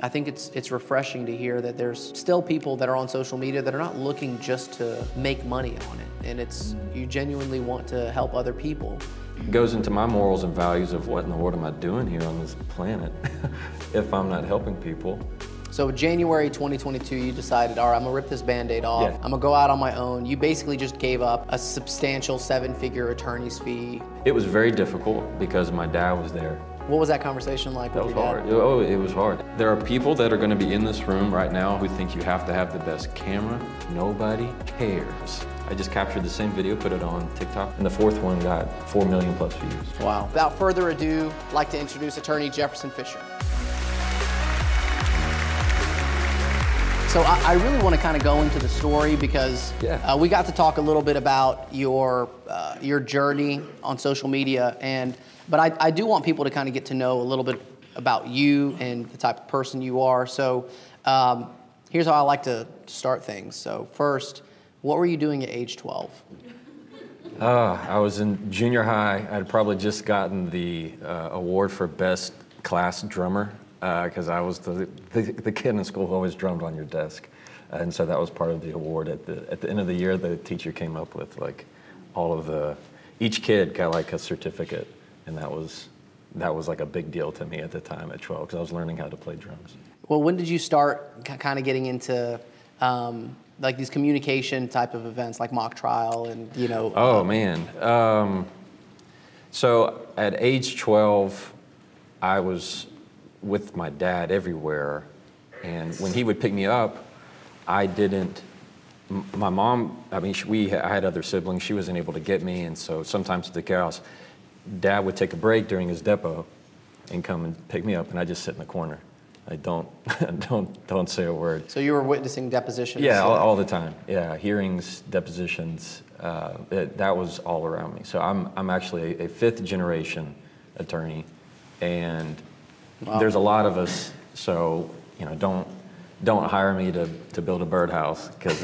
I think it's refreshing to hear that there's still people that are on social media that are not looking just to make money on it, and it's you genuinely want to help other people. It goes into my morals and values of what in the world am I doing here on this planet if I'm not helping people. So January 2022, you decided, all right, I'm gonna rip this Band-Aid off. Yeah. I'm gonna go out on my own. You basically just gave up a substantial 7-figure attorney's fee. It was very difficult because my dad was there. What was that conversation like That with was your hard. dad? Oh, it was hard. There are people that are going to be in this room right now who think you have to have the best camera. Nobody cares. I just captured the same video, put it on TikTok, and the fourth one got 4 million plus views. Wow. Without further ado, I'd like to introduce attorney Jefferson Fisher. So I really want to kind of go into the story because we got to talk a little bit about your journey on social media, but I do want people to kind of get to know a little bit about you and the type of person you are. So here's how I like to start things. So first, what were you doing at age 12? I was in junior high. I'd probably just gotten the award for best class drummer because I was the kid in school who always drummed on your desk. And so that was part of the award. At the end of the year, the teacher came up with like each kid got like a certificate. And that was like a big deal to me at the time at 12 because I was learning how to play drums. Well, when did you start kind of getting into like these communication type of events like mock trial and, you know? Oh, man. So at age 12, I was with my dad everywhere. And when he would pick me up, my mom, I mean, I had other siblings. She wasn't able to get me. And so sometimes at the chaos, Dad would take a break during his depot and come and pick me up, and I just sit in the corner. I don't say a word. So you were witnessing depositions? Yeah, all the time. Yeah, hearings, depositions. That was all around me. So I'm actually a fifth generation attorney, and there's a lot of us. So don't hire me to build a birdhouse because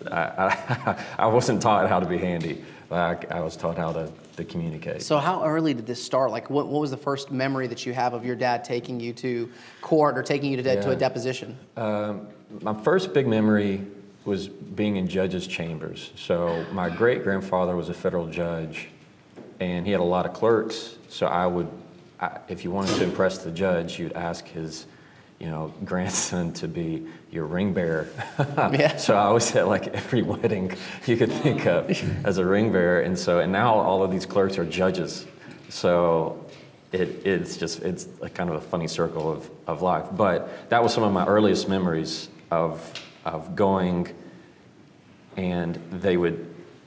I wasn't taught how to be handy. I was taught how to communicate. So how early did this start? Like what was the first memory that you have of your dad taking you to court or taking you to a deposition? My first big memory was being in judges' chambers. So my great-grandfather was a federal judge, and he had a lot of clerks. So if you wanted to impress the judge, you'd ask his grandson to be your ring bearer. Yeah. So I was at like every wedding you could think of as a ring bearer, and now all of these clerks are judges. So it's a kind of a funny circle of life. But that was some of my earliest memories of going, and they would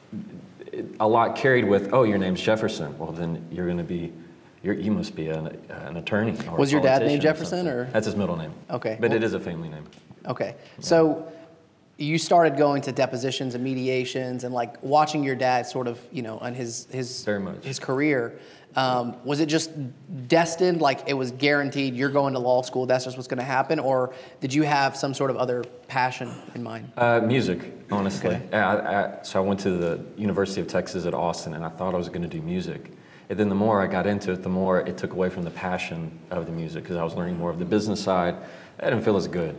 a lot carried with, oh, your name's Jefferson. Well, then you're going to be. You must be an attorney. Or was your dad named Jefferson, or? That's his middle name. Okay. But it is a family name. Okay. Yeah. So you started going to depositions and mediations and like watching your dad sort of, on his very much his career. Was it just destined, like it was guaranteed you're going to law school, that's just what's going to happen, or did you have some sort of other passion in mind? Music, honestly. Okay. So I went to the University of Texas at Austin, and I thought I was going to do music. And then the more I got into it, the more it took away from the passion of the music because I was learning more of the business side. I didn't feel as good.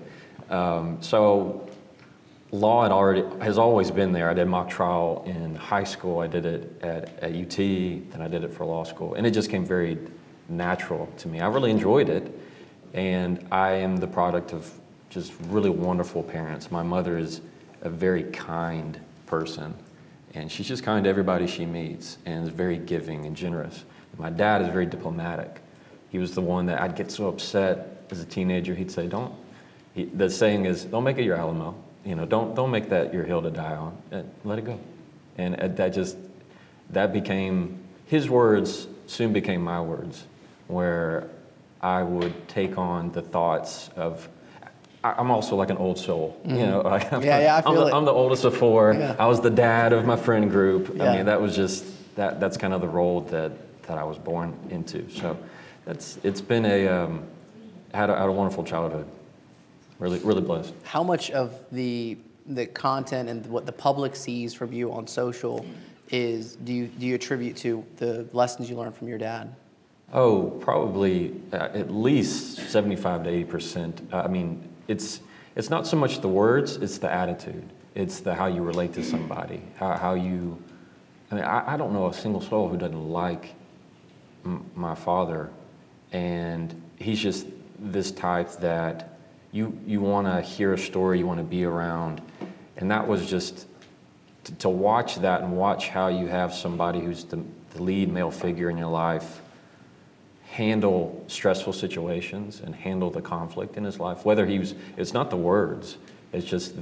So law has always been there. I did mock trial in high school. I did it at UT, then I did it for law school. And it just came very natural to me. I really enjoyed it. And I am the product of just really wonderful parents. My mother is a very kind person. And she's just kind to everybody she meets and is very giving and generous. My dad is very diplomatic. He was the one that I'd get so upset as a teenager. He'd say, the saying is, don't make it your Alamo. Don't make that your hill to die on. Let it go. And that became, his words soon became my words, where I would take on the thoughts of, I'm also like an old soul, Mm-hmm. I feel I'm the oldest of four. Yeah. I was the dad of my friend group. Yeah. I mean, that was just that's kind of the role that I was born into. So it's been had a wonderful childhood. Really, really blessed. How much of the content and what the public sees from you on social do you attribute to the lessons you learned from your dad? Oh, probably at least 75 to 80%. I mean, it's not so much the words, it's the attitude. It's the how you relate to somebody, how you. I mean, I don't know a single soul who doesn't like my father, and he's just this type that you want to hear a story, you want to be around, and that was just to watch that and watch how you have somebody who's the lead male figure in your life handle stressful situations and handle the conflict in his life. Whether it's not the words, it's just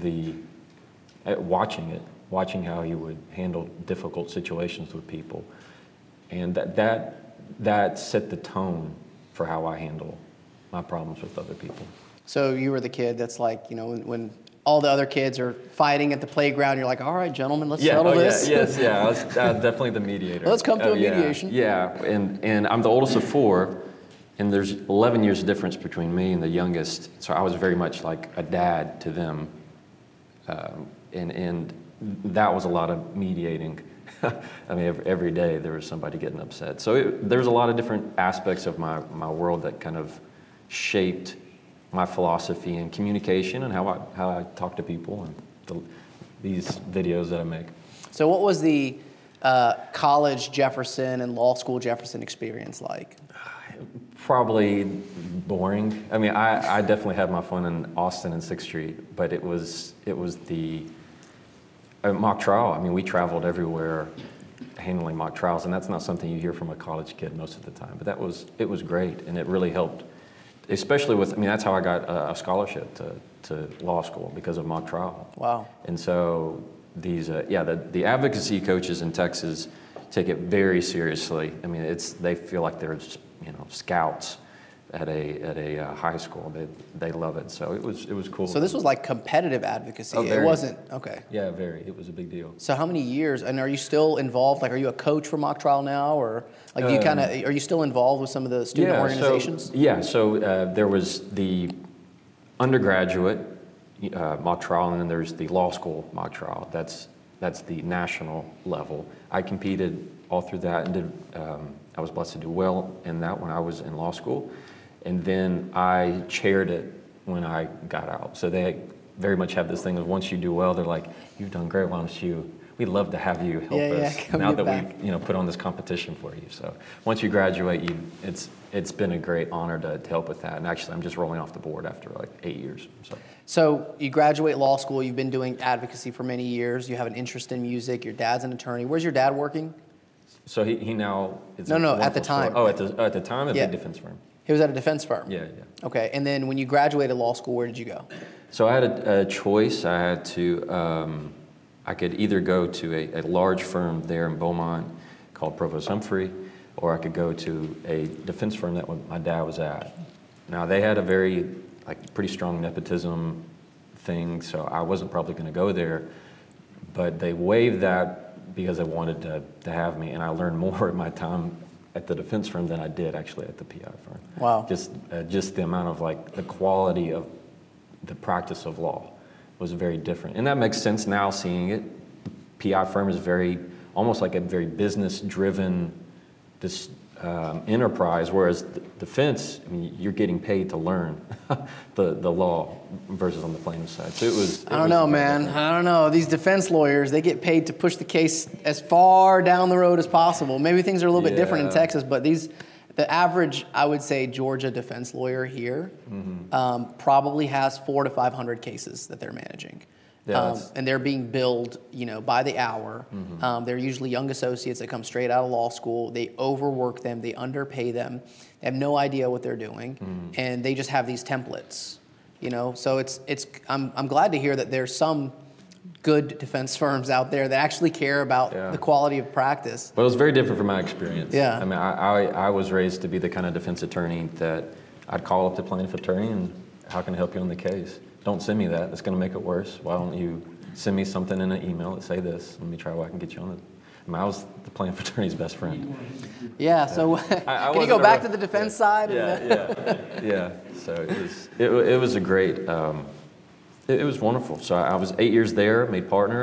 watching how he would handle difficult situations with people, and that set the tone for how I handle my problems with other people. So you were the kid that's like, when all the other kids are fighting at the playground, you're like, all right, gentlemen, let's settle this. I was definitely the mediator. Let's come to a mediation. Yeah, and I'm the oldest of four, and there's 11 years difference between me and the youngest, so I was very much like a dad to them, and that was a lot of mediating. I mean, every day there was somebody getting upset. So there's a lot of different aspects of my world that kind of shaped my philosophy and communication and how I talk to people and these videos that I make. So what was the college Jefferson and law school Jefferson experience like? Probably boring. I mean, I definitely had my fun in Austin and 6th Street, but it was the mock trial. I mean, we traveled everywhere handling mock trials, and that's not something you hear from a college kid most of the time. But it was great, and it really helped. Especially that's how I got a scholarship to law school, because of mock trial. Wow. And so the advocacy coaches in Texas take it very seriously. I mean, they feel like they're scouts at a high school. They love it. So it was cool. So this was like competitive advocacy. Oh, very. It wasn't okay. Yeah, very. It was a big deal. So how many years? And are you still involved? Like, are you a coach for mock trial now, or like are you still involved with some of the student organizations? So there was the undergraduate mock trial, and then there's the law school mock trial. That's the national level. I competed all through that, and I was blessed to do well in that when I was in law school. And then I chaired it when I got out. So they very much have this thing of, once you do well, they're like, you've done great, why don't you, we'd love to have you help us now that we've put on this competition for you. So once you graduate, it's been a great honor to help with that. And actually, I'm just rolling off the board after like 8 years. So you graduate law school, you've been doing advocacy for many years, you have an interest in music, your dad's an attorney. Where's your dad working? So he now... No, at the time. Oh, at the time, at the defense firm. He was at a defense firm? Yeah. Okay, and then when you graduated law school, where did you go? So I had a choice. I had to, I could either go to a large firm there in Beaumont called Provost Humphrey, or I could go to a defense firm that my dad was at. Now, they had a very, pretty strong nepotism thing, so I wasn't probably going to go there, but they waived that because they wanted to have me, and I learned more at my time at the defense firm than I did actually at the PI firm. Wow. Just the amount of the quality of the practice of law was very different. And that makes sense now seeing it. PI firm is almost like a very business driven enterprise, whereas the defense, you're getting paid to learn the law versus on the plaintiff side. So I don't know, man. I don't know. These defense lawyers, they get paid to push the case as far down the road as possible. Maybe things are a little bit different in Texas, but the average, I would say, Georgia defense lawyer here probably has 400 to 500 cases that they're managing. And they're being billed, by the hour. They're usually young associates that come straight out of law school. They overwork them. They underpay them. They have no idea what they're doing, and they just have these templates. So I'm glad to hear that there's some good defense firms out there that actually care about the quality of practice. But it was very different from my experience. Yeah. I mean, I was raised to be the kind of defense attorney that I'd call up the plaintiff attorney and, how can I help you on the case? Don't send me that. It's going to make it worse. Why don't you send me something in an email that say this? Let me try what I can get you on it. I was the plaintiff attorney's best friend. Yeah. So can you go back to the defense side? Yeah. So it was a great. It was wonderful. So I was 8 years there, made partner,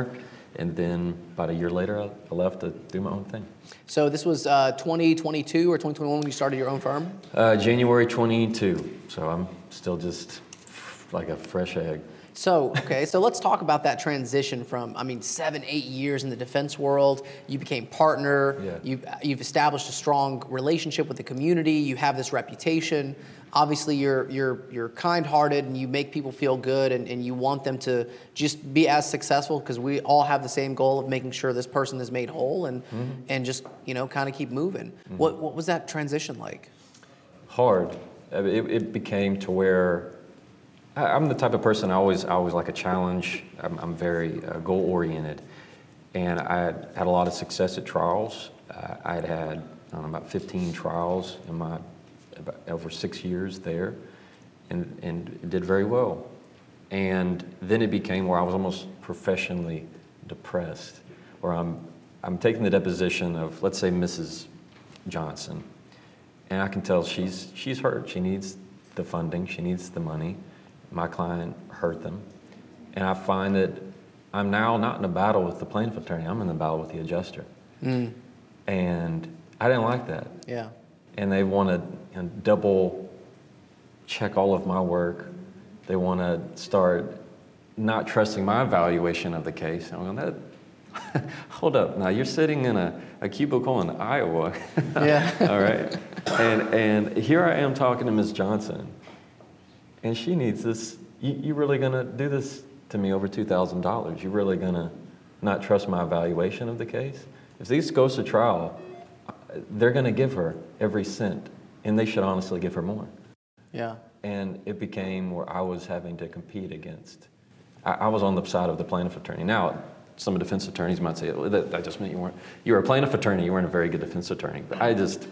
And then about a year later, I left to do my own thing. So this was 2022 or 2021 when you started your own firm? January 22. So I'm still just like a fresh egg. So, okay, so let's talk about that transition from, 7, 8 years in the defense world. You became partner. Yeah. You've established a strong relationship with the community. You have this reputation. Obviously, you're kind-hearted and you make people feel good and you want them to just be as successful because we all have the same goal of making sure this person is made whole and just, kind of keep moving. Mm-hmm. What was that transition like? Hard. It became to where I'm the type of person I always like a challenge. I'm very goal-oriented, and I had a lot of success at trials. I had about 15 trials in over 6 years there, and did very well. And then it became where I was almost professionally depressed, where I'm taking the deposition of, let's say, Mrs. Johnson, and I can tell she's hurt. She needs the funding. She needs the money. My client hurt them. And I find that I'm now not in a battle with the plaintiff attorney, I'm in a battle with the adjuster. Mm. And I didn't like that. Yeah. And they want to double check all of my work. They want to start not trusting my evaluation of the case. I'm going, hold up, now you're sitting in a cubicle in Iowa. Yeah. All right. And here I am talking to Ms. Johnson. And she needs this. You really going to do this to me over $2,000? You really going to not trust my evaluation of the case? If this goes to trial, they're going to give her every cent, and they should honestly give her more. Yeah. And it became where I was having to compete against. I was on the side of the plaintiff attorney. Now, some defense attorneys might say, well, that just meant you were a plaintiff attorney, you weren't a very good defense attorney. But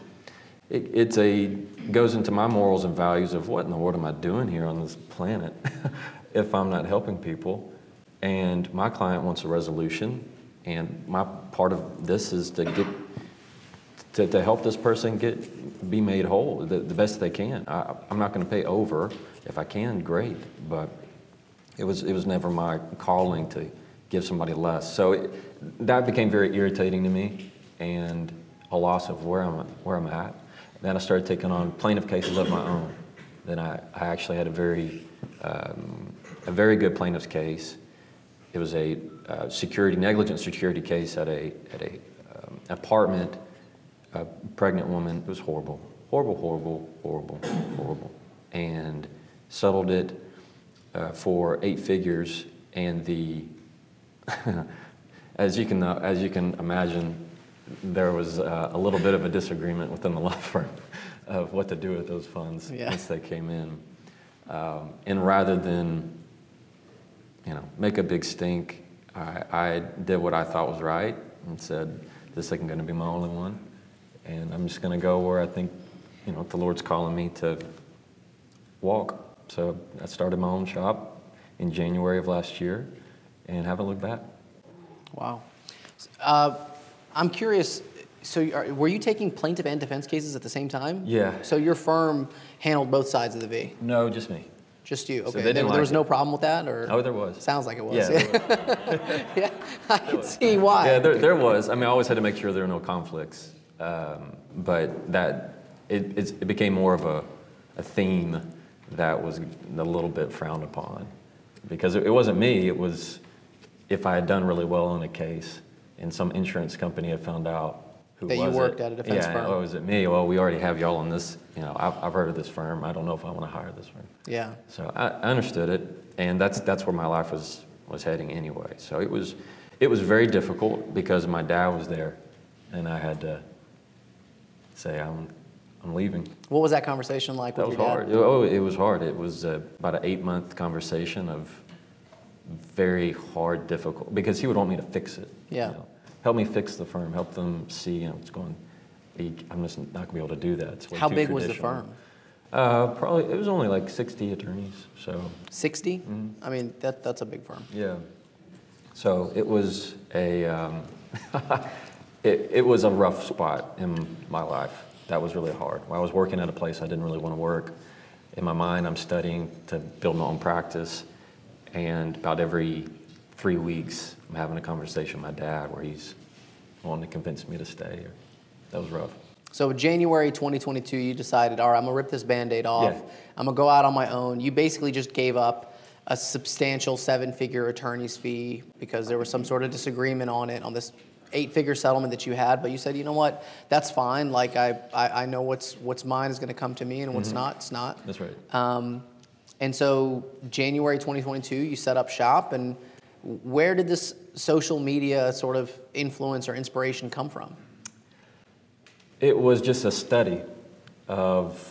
it goes into my morals and values of what in the world am I doing here on this planet if I'm not helping people. And my client wants a resolution, and my part of this is to help this person be made whole the best they can. I'm not going to pay over. If I can, great, but it was never my calling to give somebody less. So that became very irritating to me, and a loss of where I'm at. Then I started taking on plaintiff cases of my own. Then I actually had a very good plaintiff's case. It was a negligent security case at a apartment. A pregnant woman. It was horrible, and settled it for 8 figures. And as you can imagine, there was a little bit of a disagreement within the law firm of what to do with those funds once they came in. And rather than, make a big stink, I did what I thought was right and said, this isn't going to be my only one. And I'm just going to go where I think, the Lord's calling me to walk. So I started my own shop in January of last year and haven't looked back. Wow. I'm curious, so were you taking plaintiff and defense cases at the same time? Yeah. So your firm handled both sides of the V? No, just me. Just you, okay. So there was no problem with that? Or? Oh, there was. Sounds like it was. Yeah, Yeah, I can see why. Yeah, there was. I always had to make sure there were no conflicts. But that it became more of a theme that was a little bit frowned upon. Because it wasn't me, it was if I had done really well in a case and some insurance company had found out who was it. That you worked at a defense firm. Yeah, was it me? Well, we already have y'all on this, I've heard of this firm. I don't know if I want to hire this firm. Yeah. So I understood it, and that's where my life was heading anyway. So it was very difficult because my dad was there, and I had to say, I'm leaving. What was that conversation like with your dad? That was hard. Oh, it was hard. It was about an 8-month conversation of very hard, difficult, because he would want me to fix it. Yeah. Help me fix the firm. Help them see, what's going. I'm just not going to be able to do that. It's way How too big was the firm? Probably, it was only like 60 attorneys. So 60? Mm-hmm. That's a big firm. Yeah. So it was it was a rough spot in my life. That was really hard. When I was working at a place I didn't really want to work. In my mind, I'm studying to build my own practice, and about every 3 weeks, I'm having a conversation with my dad where he's wanting to convince me to stay. That was rough. So January 2022, you decided, all right, I'm gonna rip this Band-Aid off. Yeah. I'm gonna go out on my own. You basically just gave up a substantial 7-figure attorney's fee because there was some sort of disagreement on it, on this 8-figure settlement that you had. But you said, you know what, that's fine. Like I know what's mine is gonna come to me, and what's not, it's not. That's right. And so January 2022, you set up shop. And where did this social media sort of influence or inspiration come from? It was just a study of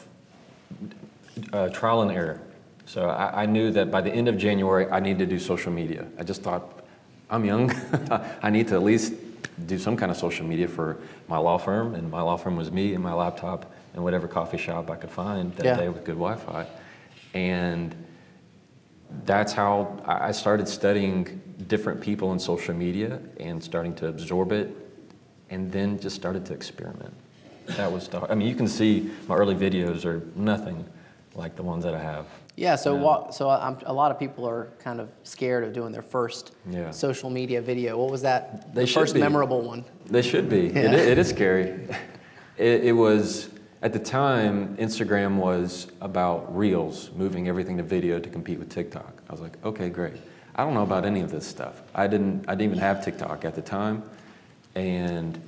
trial and error. So I knew that by the end of January, I needed to do social media. I just thought, I'm young. I need to at least do some kind of social media for my law firm. And my law firm was me and my laptop and whatever coffee shop I could find that day with good Wi-Fi. And that's how I started studying different people in social media and starting to absorb it, and then just started to experiment. That was I mean, you can see my early videos are nothing like the ones that I have. Yeah, so a lot of people are kind of scared of doing their first social media video. What was that? The first memorable one? They should be. Yeah. It is scary. It was, at the time, Instagram was about Reels, moving everything to video to compete with TikTok. I was like, okay, great. I don't know about any of this stuff. I didn't even have TikTok at the time, and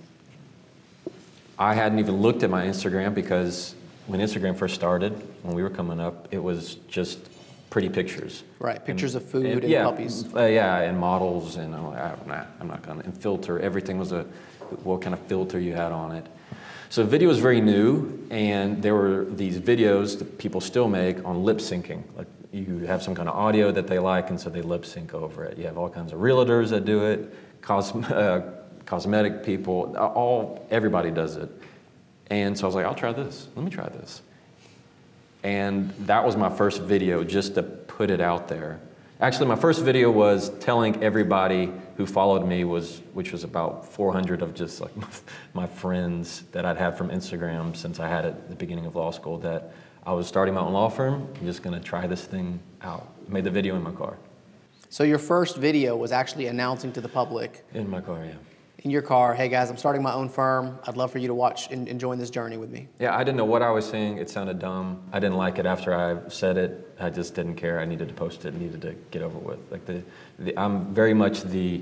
I hadn't even looked at my Instagram because when Instagram first started, when we were coming up, it was just pretty pictures. Right, pictures of food and puppies. And models, and I'm not gonna, and filter. Everything was what kind of filter you had on it. So video was very new, and there were these videos that people still make on lip syncing. Like you have some kind of audio that they like, and so they lip sync over it. You have all kinds of realtors that do it, cosmetic people, everybody does it. And so I was like, I'll try this. Let me try this. And that was my first video, just to put it out there. Actually, my first video was telling everybody who followed me, which was about 400 of just like my friends that I'd had from Instagram since I had it at the beginning of law school, that I was starting my own law firm. I'm just gonna try this thing out. Made the video in my car. So your first video was actually announcing to the public. In my car, yeah. In your car, hey guys, I'm starting my own firm. I'd love for you to watch and join this journey with me. Yeah, I didn't know what I was saying. It sounded dumb. I didn't like it after I said it. I just didn't care. I needed to post it, needed to get over with. Like I'm very much the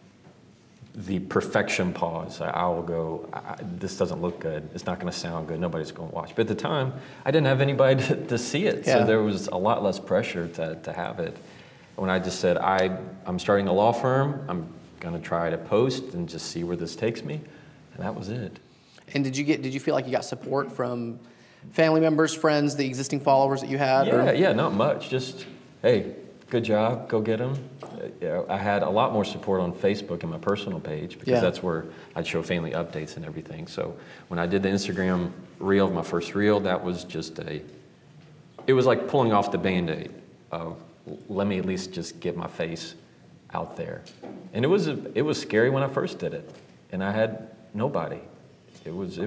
perfection pause. I will go, this doesn't look good. It's not gonna sound good. Nobody's gonna watch. But at the time, I didn't have anybody to see it. Yeah. So there was a lot less pressure to have it. When I just said, I'm starting a law firm, I'm gonna try to post and just see where this takes me, and that was it. And did you feel like you got support from family members, friends, the existing followers that you had? Yeah, not much. Just, hey, good job, go get them. I had a lot more support on Facebook and my personal page because that's where I'd show family updates and everything. So when I did the Instagram reel, my first reel, that was just it was like pulling off the Band-Aid of, let me at least just get my face out there. And it was scary when I first did it, and I had nobody. It was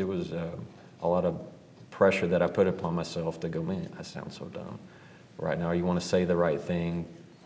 a lot of pressure that I put upon myself to go, man, I sound so dumb. Right now, you want to say the right thing.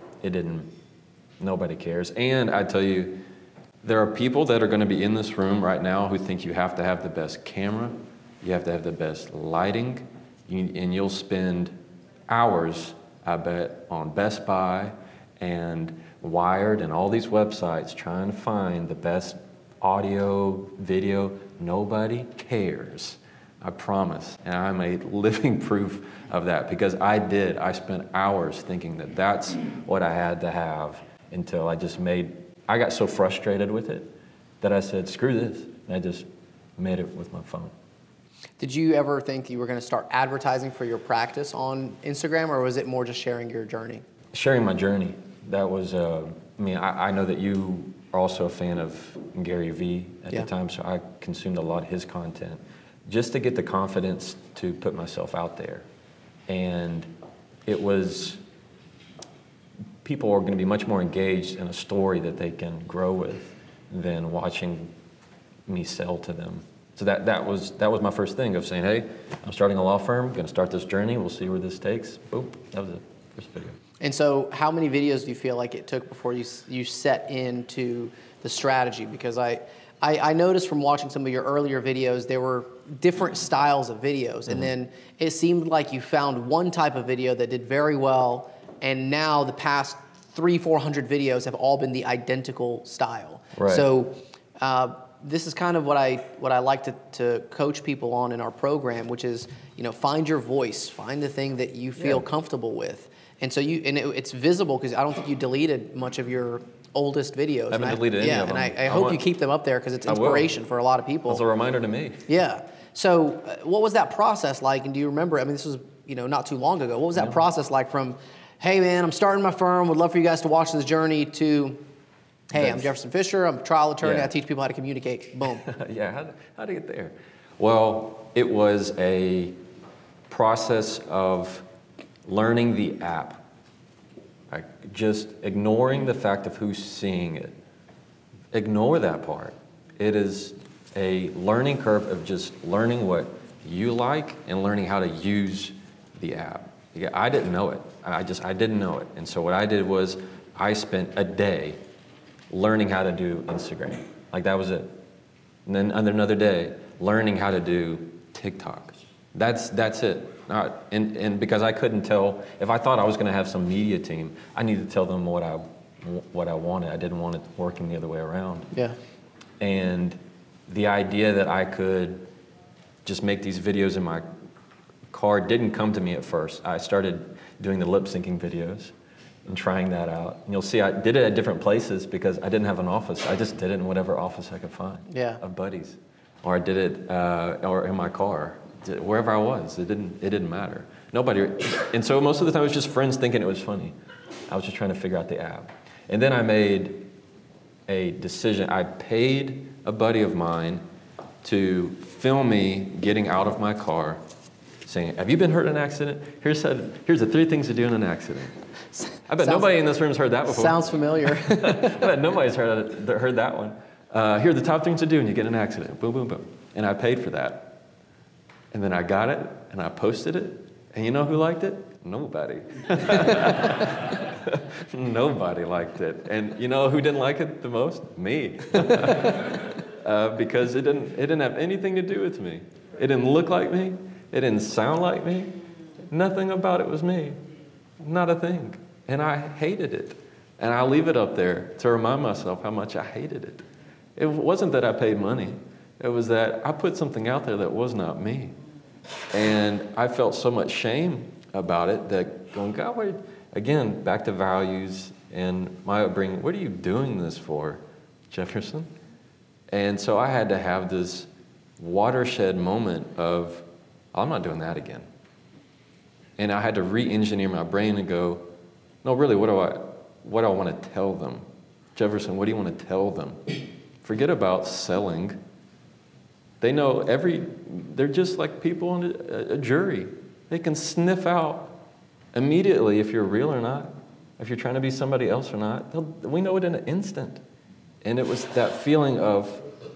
Nobody cares. And I tell you, there are people that are going to be in this room right now who think you have to have the best camera, you have to have the best lighting, and you'll spend hours, I bet, on Best Buy and Wired and all these websites trying to find the best audio, video. Nobody cares, I promise. And I'm a living proof of that because I spent hours thinking that that's what I had to have until I got so frustrated with it that I said, screw this. And I just made it with my phone. Did you ever think you were going to start advertising for your practice on Instagram, or was it more just sharing your journey? Sharing my journey. That was, I know that you are also a fan of Gary Vee at the time, so I consumed a lot of his content just to get the confidence to put myself out there. And it was, people are going to be much more engaged in a story that they can grow with than watching me sell to them. So that was my first thing of saying, hey, I'm starting a law firm, going to start this journey, we'll see where this takes. Boom, that was the first video. And so how many videos do you feel like it took before you set into the strategy? Because I noticed from watching some of your earlier videos, there were different styles of videos. And then it seemed like you found one type of video that did very well. And now the past 300-400 videos have all been the identical style. Right. So this is kind of what I like to coach people on in our program, which is, find your voice, find the thing that you feel comfortable with. And so it's visible because I don't think you deleted much of your oldest videos. I haven't deleted any of them. And I hope you keep them up there because it's inspiration for a lot of people. It's a reminder to me. Yeah. So what was that process like? And do you remember, I mean, this was, not too long ago. What was that process like from, hey, man, I'm starting my firm, would love for you guys to watch this journey, to, hey, I'm Jefferson Fisher, I'm a trial attorney, I teach people how to communicate. Boom. Yeah, how'd you get there? Well, it was a process of learning the app. Just ignoring the fact of who's seeing it. Ignore that part. It is a learning curve of just learning what you like and learning how to use the app. I didn't know it. I didn't know it. And so what I did was I spent a day learning how to do Instagram. Like, that was it. And then another day learning how to do TikTok. That's it. And because I couldn't tell, if I thought I was going to have some media team, I needed to tell them what I wanted. I didn't want it working the other way around. Yeah. And the idea that I could just make these videos in my car didn't come to me at first. I started doing the lip syncing videos and trying that out. And you'll see I did it at different places because I didn't have an office. I just did it in whatever office I could find of buddies. Or I did it or in my car. Wherever I was, it didn't matter. Nobody, and so most of the time it was just friends thinking it was funny. I was just trying to figure out the app. And then I made a decision. I paid a buddy of mine to film me getting out of my car saying, have you been hurt in an accident? Here's the 3 things to do in an accident. I bet nobody in this room's heard that before. Sounds familiar. I bet nobody's heard that one. Here are the top things to do when you get in an accident. Boom, boom, boom. And I paid for that. And then I got it, and I posted it, and you know who liked it? Nobody. Nobody liked it. And you know who didn't like it the most? Me. Because it didn't have anything to do with me. It didn't look like me. It didn't sound like me. Nothing about it was me. Not a thing. And I hated it. And I leave it up there to remind myself how much I hated it. It wasn't that I paid money. It was that I put something out there that was not me. And I felt so much shame about it that going, God, wait, again, back to values and my upbringing, what are you doing this for, Jefferson? And so I had to have this watershed moment of, I'm not doing that again. And I had to re-engineer my brain and go, no, really, what do I want to tell them? Jefferson, what do you want to tell them? Forget about selling. They know they're just like people in a jury. They can sniff out immediately if you're real or not, if you're trying to be somebody else or not. We know it in an instant. And it was that feeling of,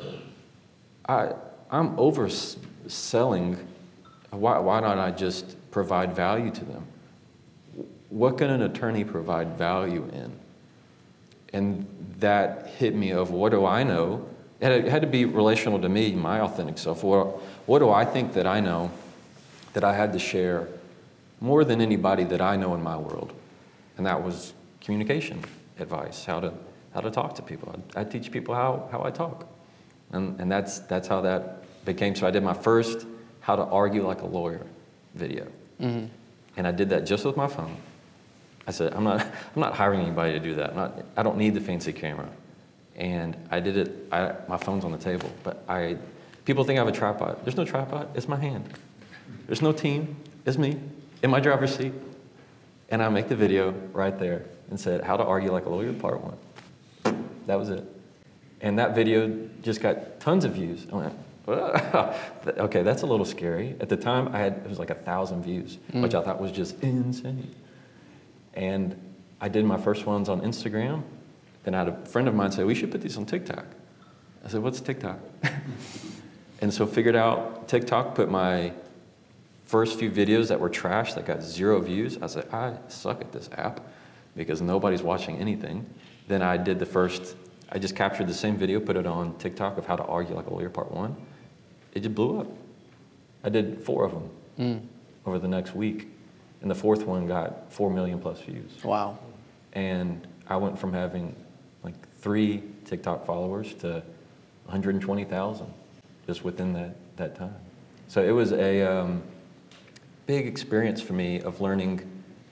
I'm overselling. Why not I just provide value to them? What can an attorney provide value in? And that hit me of, what do I know? It had to be relational to me, my authentic self. What do I think that I know that I had to share more than anybody that I know in my world? And that was communication advice, how to talk to people. I teach people how I talk. And that's how that became. So I did my first How to Argue Like a Lawyer video. Mm-hmm. And I did that just with my phone. I said, I'm not hiring anybody to do that. I don't need the fancy camera. And I did it, my phone's on the table, but people think I have a tripod. There's no tripod, it's my hand. There's no team, it's me, in my driver's seat. And I make the video right there and said, How to Argue Like a Lawyer, Part 1. That was it. And that video just got tons of views. I went, okay, that's a little scary. At the time, it was like 1,000 views, which I thought was just insane. And I did my first ones on Instagram. Then I had a friend of mine say, we should put these on TikTok. I said, what's TikTok? And so figured out TikTok, put my first few videos that were trash that got 0 views, I said, I suck at this app because nobody's watching anything. Then I just captured the same video, put it on TikTok of how to argue like a lawyer part 1. It just blew up. I did 4 of them over the next week. And the 4th one got 4 million plus views. Wow. And I went from having like 3 TikTok followers to 120,000 just within that time. So it was a big experience for me of learning,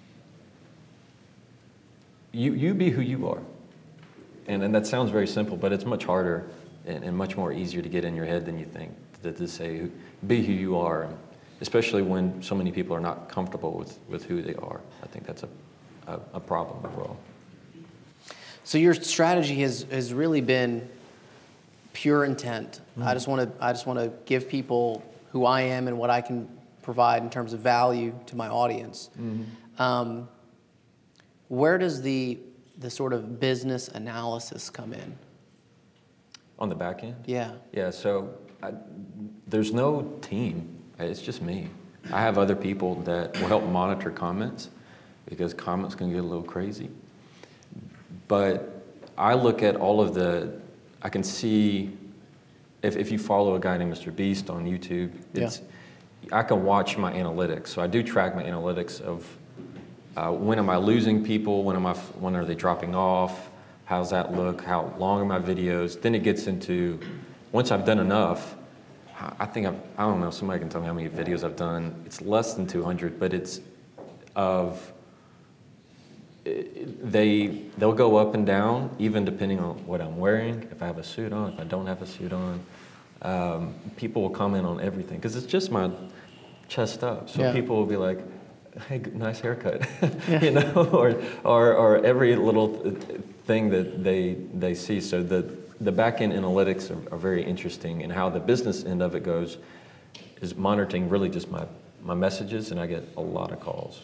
you be who you are. And that sounds very simple, but it's much harder and much more easier to get in your head than you think, to say, be who you are, especially when so many people are not comfortable with who they are. I think that's a problem overall. So your strategy has really been pure intent. I just want to give people who I am and what I can provide in terms of value to my audience. Where does the sort of business analysis come in? On the back end? Yeah. Yeah, so there's no team. It's just me. I have other people that will help monitor comments because comments can get a little crazy. But I look at all of I can see, if you follow a guy named Mr. Beast on YouTube, I can watch my analytics. So I do track my analytics of when am I losing people, when are they dropping off, how's that look, how long are my videos. Then it gets into, once I've done enough, I don't know, somebody can tell me how many videos I've done. It's less than 200, but they'll go up and down, even depending on what I'm wearing, if I have a suit on, if I don't have a suit on. People will comment on everything, because it's just my chest up. So people will be like, hey, nice haircut, you know, or every little thing that they see. So the back-end analytics are very interesting, and how the business end of it goes is monitoring really just my messages, and I get a lot of calls.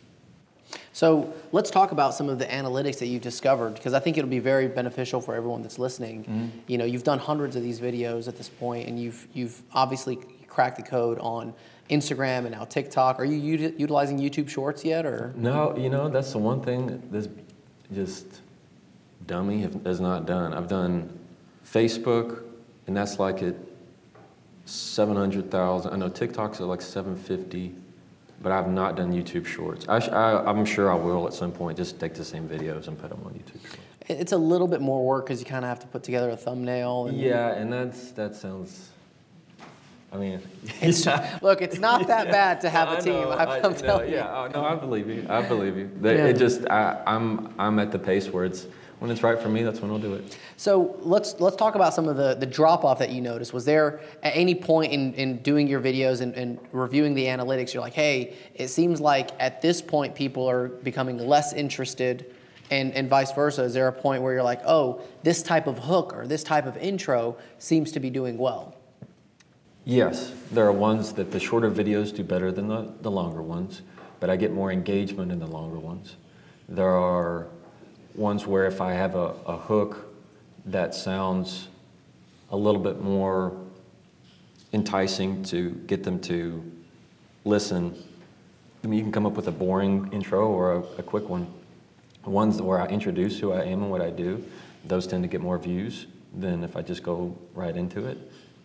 So let's talk about some of the analytics that you've discovered, because I think it'll be very beneficial for everyone that's listening. You know, you've done hundreds of these videos at this point, and you've obviously cracked the code on Instagram and now TikTok. Are you utilizing YouTube Shorts yet, or? No, you know, that's the one thing that this just dummy has not done. I've done Facebook, and that's like at 700,000. I know TikTok's at like 750, but I've not done YouTube Shorts. I'm sure I will at some point, just take the same videos and put them on YouTube Shorts. It's a little bit more work because you kind of have to put together a thumbnail. And that sounds, I mean, look, it's not that bad to have a team. I'm telling you. I believe you. It just, I'm at the pace where when it's right for me, that's when I'll do it. So let's talk about some of the drop-off that you noticed. Was there at any point in doing your videos and reviewing the analytics, you're like, hey, it seems like at this point people are becoming less interested, and vice versa? Is there a point where you're like, oh, this type of hook or this type of intro seems to be doing well? Yes, there are ones that the shorter videos do better than the longer ones, but I get more engagement in the longer ones. There are ones where if I have a hook that sounds a little bit more enticing to get them to listen, I mean, you can come up with a boring intro or a quick one. Ones where I introduce who I am and what I do, those tend to get more views than if I just go right into it.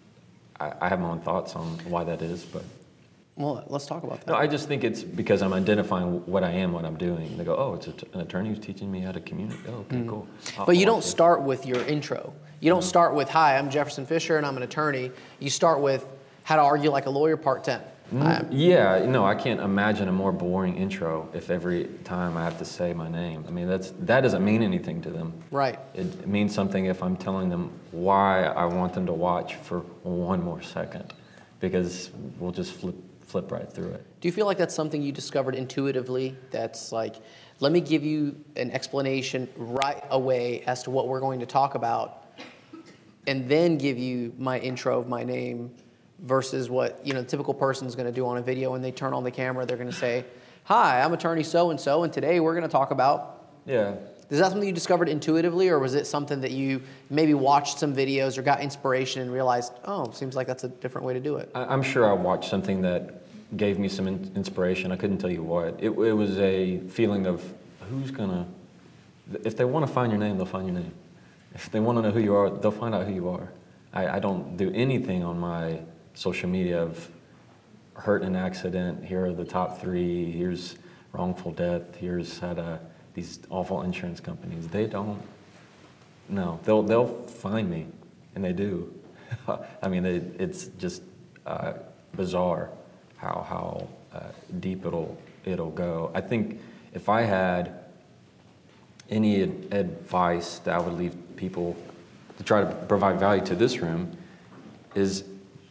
I have my own thoughts on why that is, but... Well, let's talk about that. No, I just think it's because I'm identifying what I am, what I'm doing. They go, oh, it's an attorney who's teaching me how to communicate. Oh, okay, cool. But you don't start with your intro. You don't start with, hi, I'm Jefferson Fisher and I'm an attorney. You start with how to argue like a lawyer, part 10. Yeah, no, I can't imagine a more boring intro if every time I have to say my name. I mean, that doesn't mean anything to them. Right. It means something if I'm telling them why I want them to watch for one more second, because we'll just flip right through it. Do you feel like that's something you discovered intuitively? That's like, let me give you an explanation right away as to what we're going to talk about, and then give you my intro of my name, versus what the typical person is going to do on a video. When they turn on the camera, they're going to say, hi, I'm attorney so-and-so, and today we're going to talk about... Yeah. Is that something you discovered intuitively, or was it something that you maybe watched some videos or got inspiration and realized, oh, it seems like that's a different way to do it? I'm sure I watched something that gave me some inspiration. I couldn't tell you what. It was a feeling of if they want to find your name, they'll find your name. If they want to know who you are, they'll find out who you are. I don't do anything on my social media of hurt in an accident, here are the top 3, here's wrongful death, here's had these awful insurance companies. They don't, no, they'll find me, and they do. I mean, it's just bizarre how deep it'll go. I think if I had any advice that I would leave people to try to provide value to this room is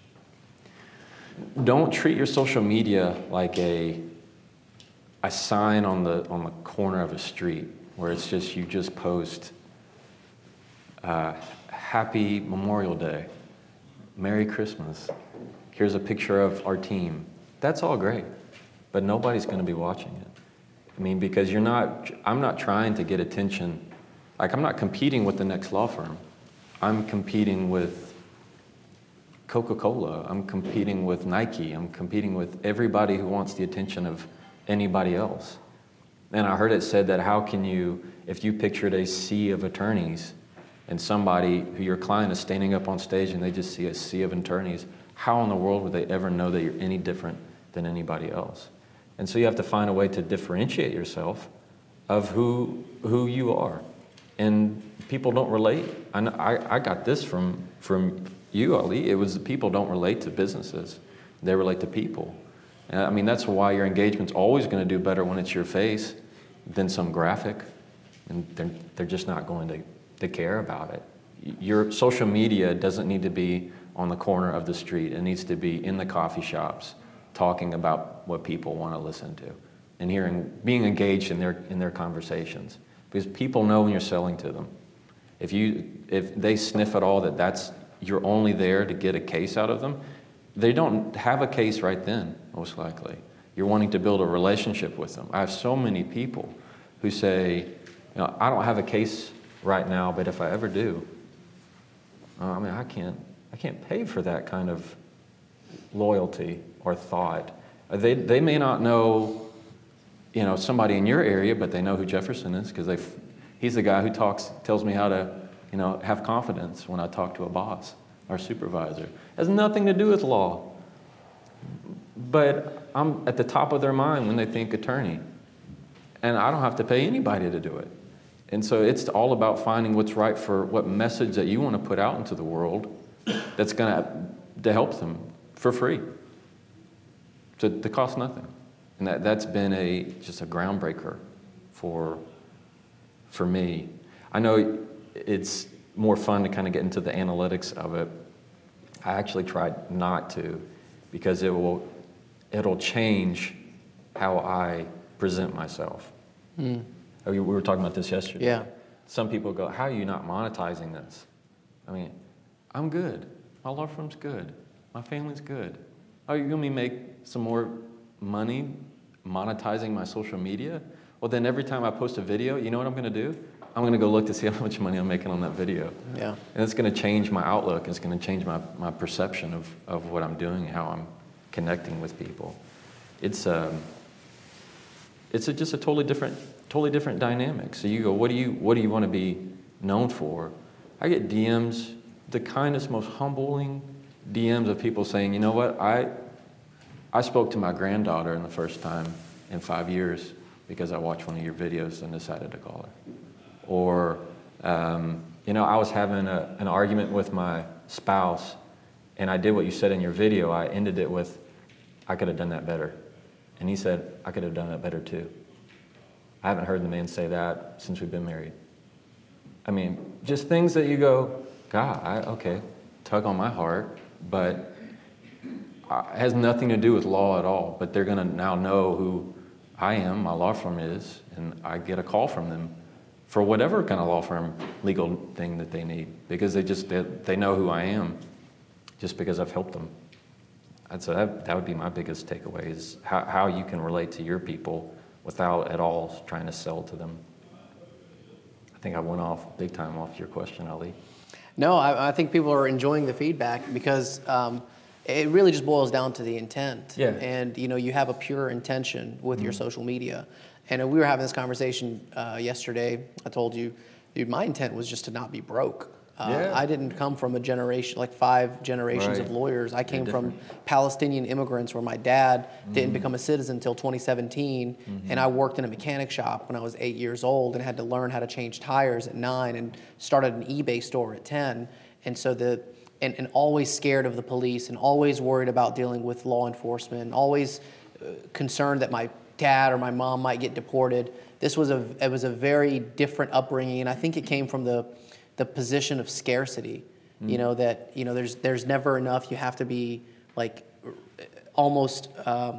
don't treat your social media like a sign on the corner of a street where it's just you just post Happy Memorial Day, Merry Christmas, here's a picture of our team. That's all great, but nobody's going to be watching it. I mean, because I'm not trying to get attention. Like, I'm not competing with the next law firm. I'm competing with Coca-Cola. I'm competing with Nike. I'm competing with everybody who wants the attention of anybody else. And I heard it said that how can you, if you pictured a sea of attorneys and somebody who your client is standing up on stage and they just see a sea of attorneys, how in the world would they ever know that you're any different than anybody else? And so you have to find a way to differentiate yourself of who you are. And people don't relate. I got this from you, Ali. It was people don't relate to businesses. They relate to people. And I mean, that's why your engagement's always going to do better when it's your face than some graphic. And they're just not going to care about it. Your social media doesn't need to be on the corner of the street. It needs to be in the coffee shops, talking about what people want to listen to and being engaged in their conversations. Because people know when you're selling to them. If they sniff at all that you're only there to get a case out of them, they don't have a case right then, most likely. You're wanting to build a relationship with them. I have so many people who say, I don't have a case right now, but if I ever do, I can't pay for that kind of loyalty or thought. They may not know, somebody in your area, but they know who Jefferson is because he's the guy who tells me how to, have confidence when I talk to a boss or supervisor. It has nothing to do with law, but I'm at the top of their mind when they think attorney, and I don't have to pay anybody to do it. And so it's all about finding what's right for what message that you want to put out into the world that's going to help them for free. To cost nothing. And that's been just a groundbreaker for me. I know it's more fun to kind of get into the analytics of it. I actually tried not to because it'll change how I present myself. We were talking about this yesterday. Yeah. Some people go, how are you not monetizing this? I mean, I'm good. My law firm's good. My family's good. Oh, you're going to make some more money monetizing my social media? Well, then every time I post a video, you know what I'm going to do? I'm going to go look to see how much money I'm making on that video. Yeah. And it's going to change my outlook. It's going to change my perception of what I'm doing, how I'm connecting with people. It's just a totally different dynamic. So you go, what do you want to be known for? I get DMs, the kindest, most humbling DMs of people saying, you know what, I spoke to my granddaughter in the first time in 5 years because I watched one of your videos and decided to call her. Or, I was having an argument with my spouse and I did what you said in your video. I ended it with, I could have done that better. And he said, I could have done that better too. I haven't heard the man say that since we've been married. I mean, just things that you go, God, okay, tug on my heart, but it has nothing to do with law at all. But they're going to now know who I am, my law firm is, and I get a call from them for whatever kind of law firm legal thing that they need because they know who I am just because I've helped them. And so that would be my biggest takeaway is how you can relate to your people without at all trying to sell to them. I think I went big time off your question, Ali. No, I think people are enjoying the feedback because it really just boils down to the intent. Yeah. And you have a pure intention with your social media. And we were having this conversation yesterday. I told you, dude, my intent was just to not be broke. I didn't come from a generation, like 5 generations of lawyers. I came from Palestinian immigrants where my dad didn't become a citizen until 2017. And I worked in a mechanic shop when I was 8 years old and had to learn how to change tires at 9 and started an eBay store at 10. And so and always scared of the police and always worried about dealing with law enforcement and always concerned that my dad or my mom might get deported. It was a very different upbringing. And I think it came from the position of scarcity, that there's never enough. You have to be like almost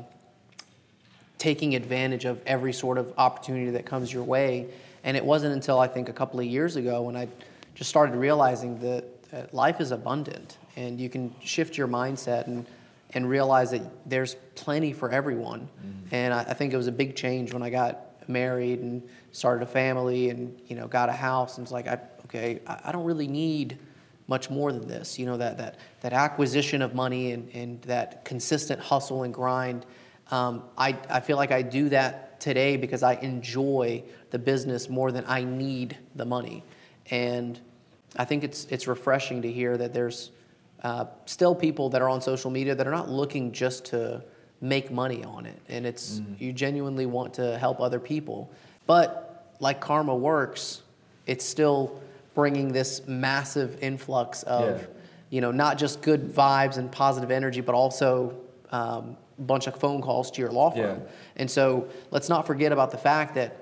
taking advantage of every sort of opportunity that comes your way. And it wasn't until I think a couple of years ago when I just started realizing that life is abundant and you can shift your mindset and realize that there's plenty for everyone. And I think it was a big change when I got married and started a family and got a house, and it's like I don't really need much more than this. That acquisition of money and that consistent hustle and grind. I feel like I do that today because I enjoy the business more than I need the money. And I think it's refreshing to hear that there's still people that are on social media that are not looking just to make money on it, and it's you genuinely want to help other people. But like Karma Works, it's still bringing this massive influx of not just good vibes and positive energy, but also a bunch of phone calls to your law firm. And so let's not forget about the fact that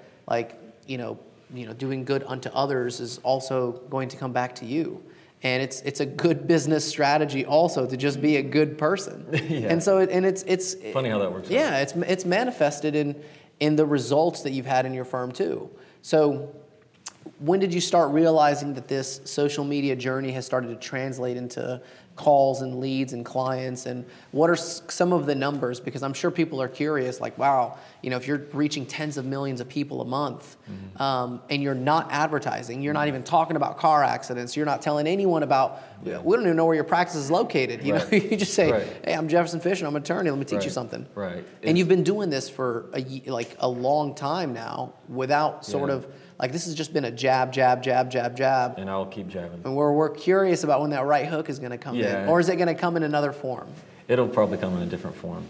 doing good unto others is also going to come back to you. And it's a good business strategy also to just be a good person. And so it's funny how that works. Yeah, it's manifested in the results that you've had in your firm too. So when did you start realizing that this social media journey has started to translate into calls and leads and clients? And what are some of the numbers? Because I'm sure people are curious, like, wow, if you're reaching tens of millions of people a month, and you're not advertising, you're not even talking about car accidents, you're not telling anyone about, we don't even know where your practice is located. You just say, hey, I'm Jefferson Fish and I'm an attorney, let me teach you something. And you've been doing this for a long time now without sort of, like, this has just been a jab, jab, jab, jab, jab. And I'll keep jabbing. And we're curious about when that right hook is going to come in. Or is it going to come in another form? It'll probably come in a different form.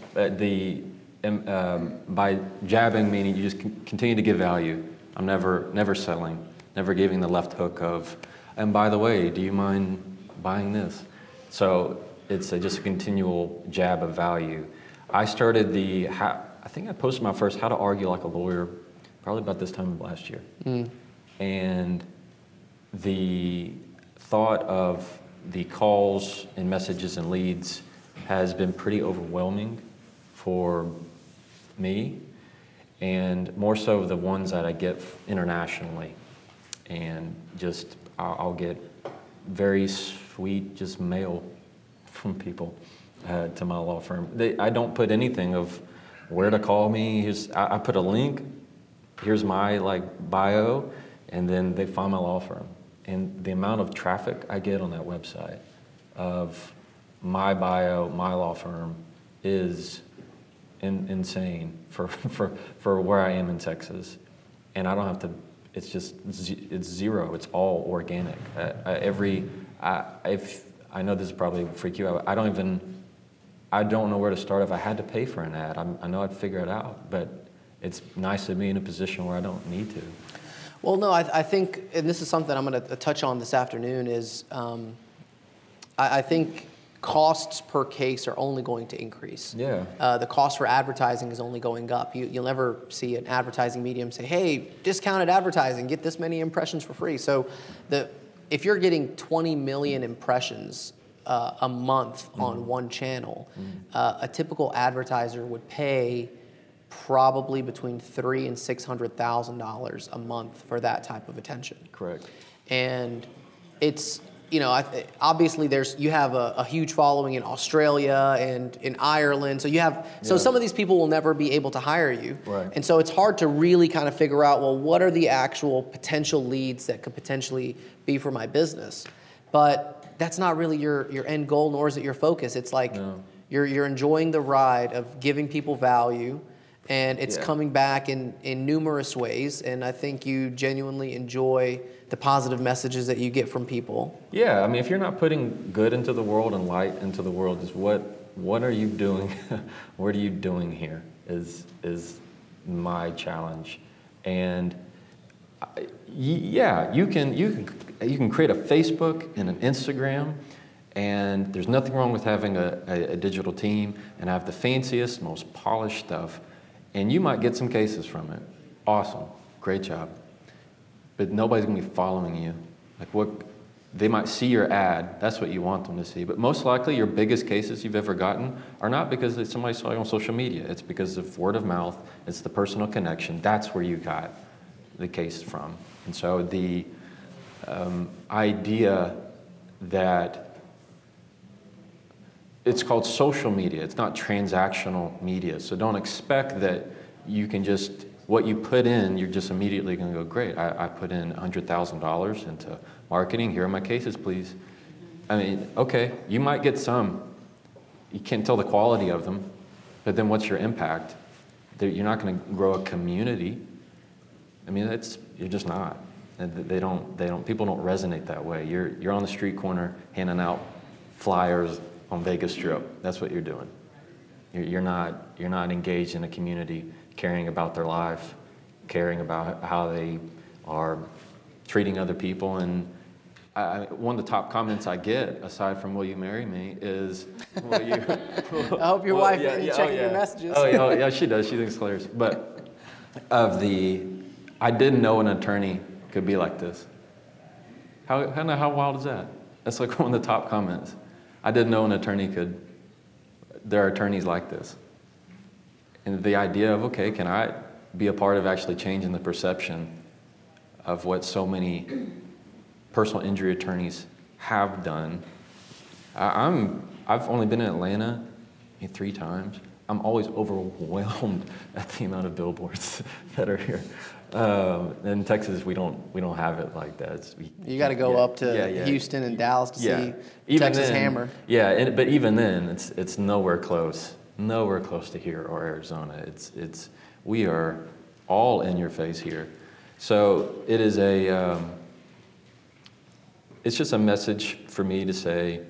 By jabbing, meaning you just continue to give value. I'm never settling, never giving the left hook of, and by the way, do you mind buying this? So it's just a continual jab of value. I started I think I posted my first How to Argue Like a Lawyer probably about this time of last year. And the thought of the calls and messages and leads has been pretty overwhelming for me, and more so the ones that I get internationally. And just I'll get very sweet just mail from people to my law firm. I don't put anything of where to call me. I put a link. Here's my bio, and then they find my law firm. And the amount of traffic I get on that website of my bio, my law firm, is insane for where I am in Texas. And I don't have to. It's zero. It's all organic. I know this is probably freak you out. I don't know where to start. If I had to pay for an ad, I know I'd figure it out. But it's nice to be in a position where I don't need to. Well, no, I think, and this is something I'm going to touch on this afternoon, is I think costs per case are only going to increase. The cost for advertising is only going up. You'll never see an advertising medium say, hey, discounted advertising, get this many impressions for free. So if you're getting 20 million impressions a month on one channel, a typical advertiser would pay probably between $300,000 and $600,000 a month for that type of attention. Correct. And it's, obviously you have a huge following in Australia and in Ireland. So some of these people will never be able to hire you. Right. And so it's hard to really kind of figure out, well, what are the actual potential leads that could potentially be for my business? But that's not really your end goal, nor is it your focus. It's like No. you're enjoying the ride of giving people value, and it's coming back in numerous ways. And I think you genuinely enjoy the positive messages that you get from people. Yeah, I mean, if you're not putting good into the world and light into the world, is what are you doing? What are you doing here? Is my challenge, and yeah, you can create a Facebook and an Instagram, and there's nothing wrong with having a digital team and have the fanciest, most polished stuff, and you might get some cases from it. Awesome, great job. But nobody's gonna be following you. They might see your ad, that's what you want them to see. But most likely your biggest cases you've ever gotten are not because somebody saw you on social media. It's because of word of mouth, it's the personal connection. That's where you got the case from. And so the idea that it's called social media, it's not transactional media. So don't expect that you can just, what you put in, you're just immediately gonna go, great, I put in $100,000 into marketing, here are my cases, please. I mean, okay, you might get some. You can't tell the quality of them, but then what's your impact? You're not gonna grow a community. I mean, you're just not. People don't resonate that way. You're on the street corner handing out flyers on Vegas Strip. That's what you're doing. You're not engaged in a community, caring about their life, caring about how they are treating other people. And one of the top comments I get, aside from "Will you marry me?" is, "Will you?" I hope your wife is checking your messages. Oh yeah, she does. She thinks it's hilarious. But I didn't know an attorney could be like this. How wild is that? That's like one of the top comments. I didn't know an attorney could. There are attorneys like this. And the idea of, okay, can I be a part of actually changing the perception of what so many personal injury attorneys have done? I've only been in Atlanta 3 times. I'm always overwhelmed at the amount of billboards that are here. In Texas, we don't have it like that. You got to go up to Houston and Dallas to see Texas Hammer. Yeah, but even then, it's nowhere close to here or Arizona. We are all in your face here. So it is it's just a message for me to say,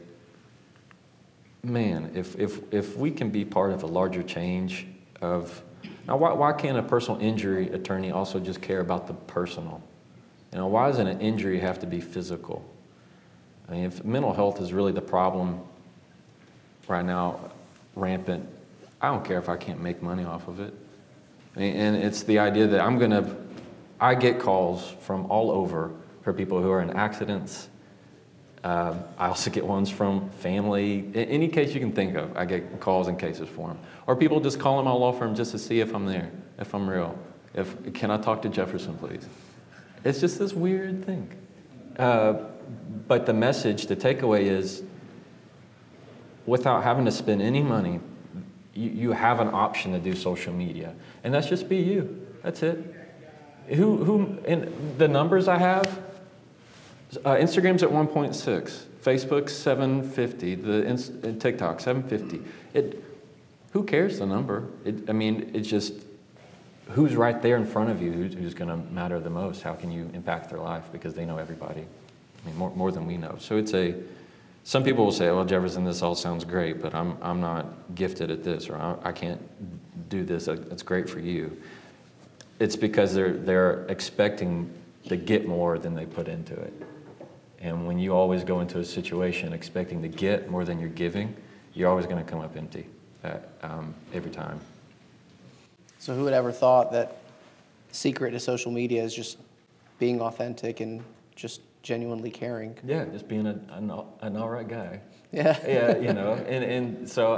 man, if we can be part of a larger change of, now why can't a personal injury attorney also just care about the personal? Why doesn't an injury have to be physical? I mean, if mental health is really the problem right now, rampant, I don't care if I can't make money off of it. I mean, and it's the idea that I get calls from all over for people who are in accidents. I also get ones from family. In any case you can think of, I get calls and cases for them. Or people just calling my law firm just to see if I'm there, if I'm real. Can I talk to Jefferson, please? It's just this weird thing. But the message, the takeaway is, without having to spend any money, you have an option to do social media. And that's just be you. That's it. And the numbers I have, Instagram's at 1.6, Facebook's 750, TikTok 750. Who cares the number? It's just who's right there in front of you who's going to matter the most. How can you impact their life because they know everybody? I mean, more than we know. So some people will say, "Well, Jefferson, this all sounds great, but I'm not gifted at this, or I can't do this. It's great for you." It's because they're expecting to get more than they put into it. And when you always go into a situation expecting to get more than you're giving, you're always going to come up empty every time. So who would ever thought that the secret to social media is just being authentic and just genuinely caring? Yeah, just being an all right guy. Yeah. Yeah, and so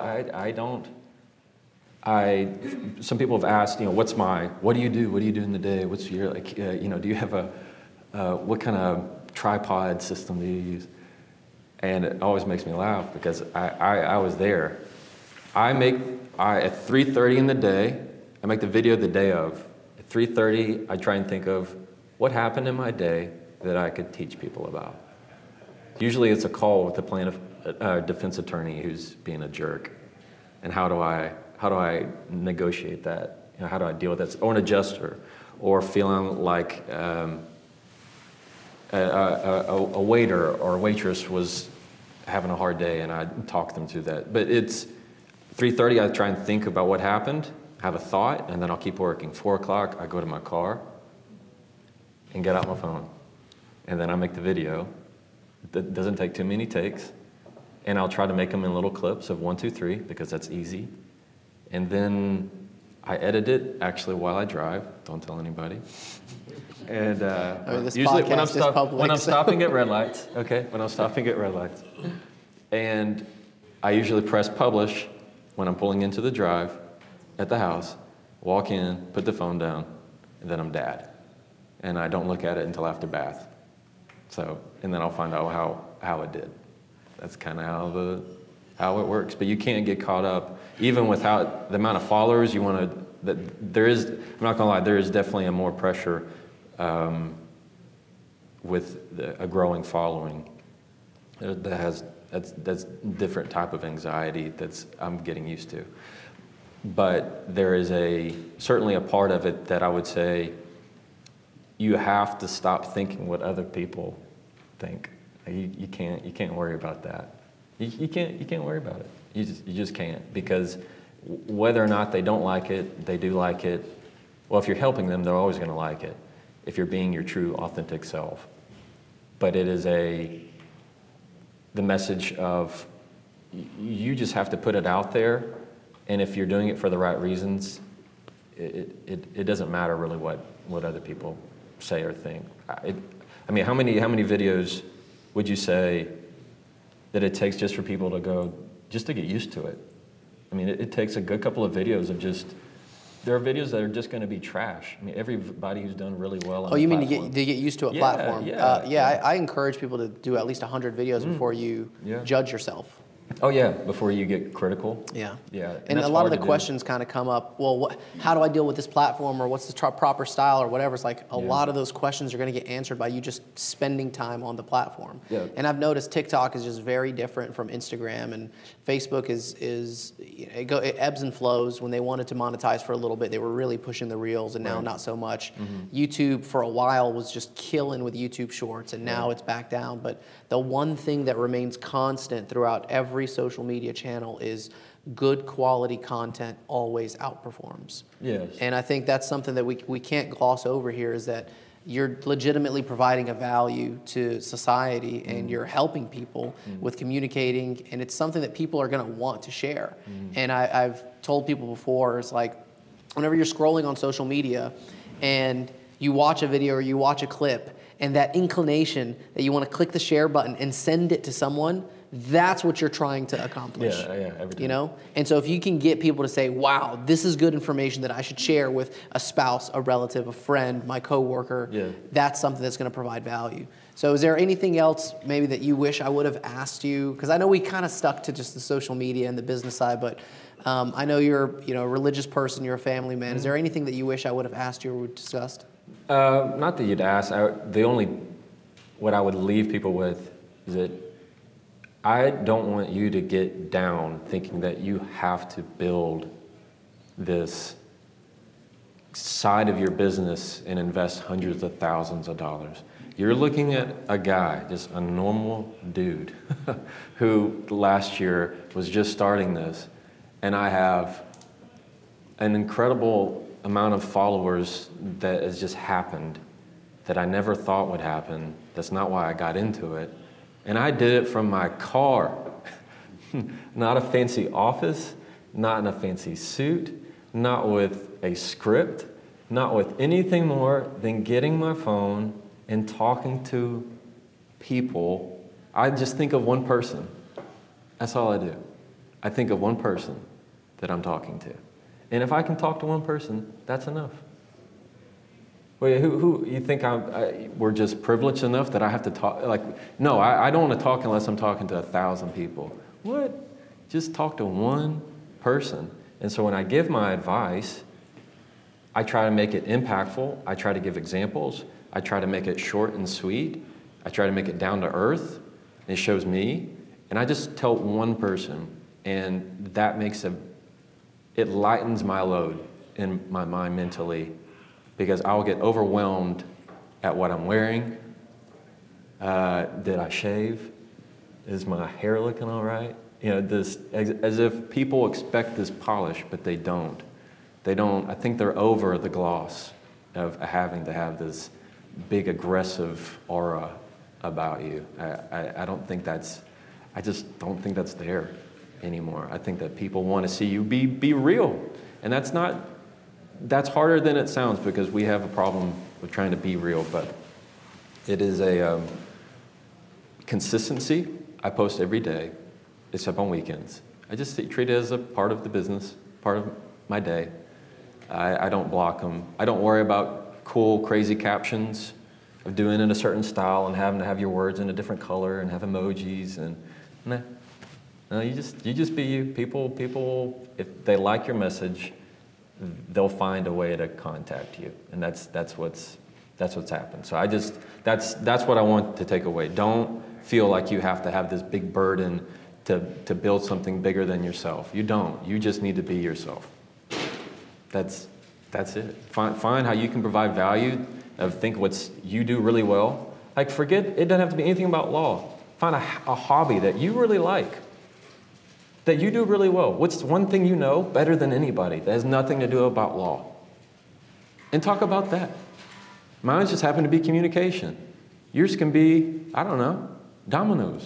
some people have asked, what do you do? What do you do in the day? What's your, do you have what kind of tripod system do you use? And it always makes me laugh because I was there. At 3:30 in the day, I make the video the day of. At 3:30, I try and think of what happened in my day that I could teach people about. Usually it's a call with the plaintiff, defense attorney who's being a jerk. And how do I negotiate that? You know, how do I deal with that? Or an adjuster, or feeling like a waiter or a waitress was having a hard day, and I talk them through that. But it's 3:30, I try and think about what happened, have a thought, and then I'll keep working. 4 o'clock, I go to my car and get out my phone. And then I make the video. That doesn't take too many takes. And I'll try to make them in little clips of 1, 2, 3, because that's easy. And then I edit it actually while I drive. Don't tell anybody. And usually when I'm stopping at red lights, and I usually press publish when I'm pulling into the drive at the house, walk in, put the phone down, and then I'm dad. And I don't look at it until after bath. So, and then I'll find out how it did. That's kind of how it works. But you can't get caught up, even without the amount of followers you want to. There is, I'm not gonna lie, there is definitely a more pressure with a growing following that's different type of anxiety I'm getting used to. But there is certainly a part of it that I would say you have to stop thinking what other people think. You can't worry about that. You can't worry about it. You just can't, because whether or not they don't like it, they do like it. Well, if you're helping them, they're always going to like it if you're being your true, authentic self. But it is the message of you just have to put it out there, and if you're doing it for the right reasons, it doesn't matter really what other people say or think. I mean, how many videos would you say that it takes just for people to get used to it? I mean, it takes a good couple of videos of there are videos that are just going to be trash. I mean, everybody who's done really well on you mean platform. to get used to a platform? Yeah. I encourage people to do at least 100 videos before you judge yourself. Oh yeah, before you get critical. Yeah. Yeah. And a lot of the questions kind of come up, well, how do I deal with this platform, or what's the proper style, or whatever. It's like a lot of those questions are going to get answered by you just spending time on the platform. Yeah. And I've noticed TikTok is just very different from Instagram, and Facebook it ebbs and flows. When they wanted to monetize for a little bit, they were really pushing the reels, and now not so much. Mm-hmm. YouTube for a while was just killing with YouTube Shorts, and now it's back down. But the one thing that remains constant throughout every social media channel is good quality content always outperforms. Yes. And I think that's something that we can't gloss over here, is that you're legitimately providing a value to society, and you're helping people with communicating, and it's something that people are going to want to share. And I've told people before, it's like whenever you're scrolling on social media and you watch a video or you watch a clip, and that inclination that you want to click the share button and send it to someone, that's what you're trying to accomplish. Yeah, every time. You know? And so if you can get people to say, wow, this is good information that I should share with a spouse, a relative, a friend, my coworker, that's something that's going to provide value. So is there anything else maybe that you wish I would have asked you? Because I know we kind of stuck to just the social media and the business side, but I know you're a religious person, you're a family man. Is there anything that you wish I would have asked you or discussed? Not that you'd ask. What I would leave people with is that I don't want you to get down thinking that you have to build this side of your business and invest hundreds of thousands of dollars. You're looking at a guy, just a normal dude, who last year was just starting this, and I have an incredible amount of followers that has just happened that I never thought would happen. That's not why I got into it. And I did it from my car. Not a fancy office, not in a fancy suit, not with a script, not with anything more than getting my phone and talking to people. I just think of one person. That's all I do. I think of one person that I'm talking to. And if I can talk to one person, that's enough. Wait, who you think we're just privileged enough that I have to talk? Like, no, I don't want to talk unless I'm talking to 1,000 people. What? Just talk to one person. And so when I give my advice, I try to make it impactful. I try to give examples. I try to make it short and sweet. I try to make it down to earth. and it shows me, and I just tell one person, and that makes it lightens my load in my mind mentally, because I'll get overwhelmed at what I'm wearing. Did I shave? Is my hair looking all right? This as if people expect this polish, but they don't. They don't. I think they're over the gloss of having to have this big aggressive aura about you. I don't think that's. I just don't think that's there anymore. I think that people want to see you be real, and that's not. That's harder than it sounds, because we have a problem with trying to be real, but it is a consistency. I post every day, except on weekends. I just treat it as a part of the business, part of my day. I don't block them. I don't worry about cool, crazy captions of doing it in a certain style and having to have your words in a different color and have emojis and no, you just be you. People, if they like your message, they'll find a way to contact you, and that's what's happened. So that's what I want to take away. Don't feel like you have to have this big burden to build something bigger than yourself. You don't. You just need to be yourself. That's it. Find how you can provide value. Think what you do really well. Like, forget, it doesn't have to be anything about law. Find a hobby that you really like, that you do really well. What's one thing you know better than anybody that has nothing to do about law? And talk about that. Mine just happened to be communication. Yours can be, I don't know, dominoes.